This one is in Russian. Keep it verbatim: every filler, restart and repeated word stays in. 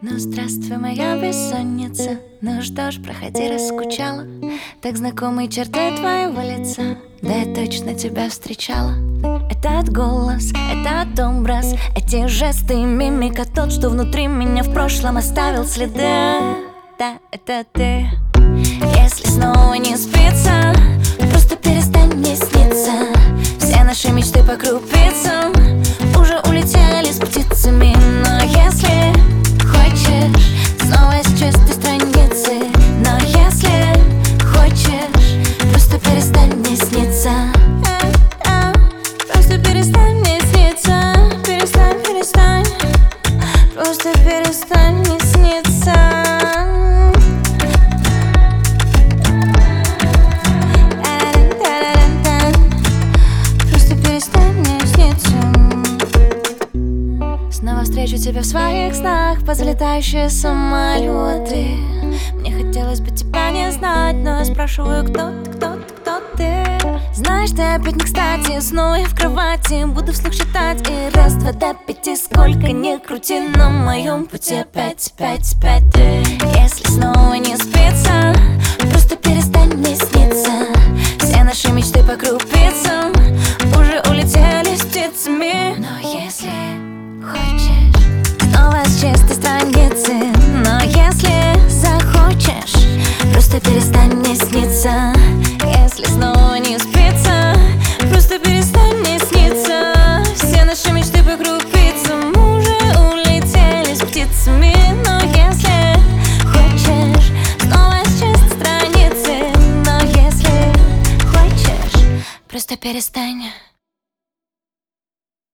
Ну здравствуй, моя бессонница. Ну что ж, проходи, раскучала. Так знакомые черты твоего лица. Да я точно тебя встречала. Этот голос, этот образ, эти жесты, мимика, тот, что внутри меня в прошлом оставил следы. Да, это ты. Если снова не спится, просто перестань мне сниться. Все наши мечты по крупицам уже улетели с птицами. Но если хочешь снова с чистой страницы, но если хочешь, просто перестань мне сниться. Просто перестань мне сниться. Перестань, перестань. Просто перестань мне сниться. Снова встречу тебя в своих снах, позалетающие самолеты. Мне хотелось бы тебя не знать, но я спрашиваю, кто ты, кто ты, кто ты. Знаешь, ты опять не кстати, снова я в кровати. Буду вслух считать и раз, два до пяти. Сколько ни крути, на моем пути опять, опять, опять ты. Если снова не спится, просто перестань мне сниться. Все наши мечты по крупицам уже улетели с птицами. Но если хочешь снова с чистой страницы, но если захочешь, просто перестань мне сниться. Если снова не спится, просто перестань мне сниться. Все наши мечты по крупицам уже улетели с птицами. Но если хочешь снова с чистой страницы, но если хочешь, просто перестань.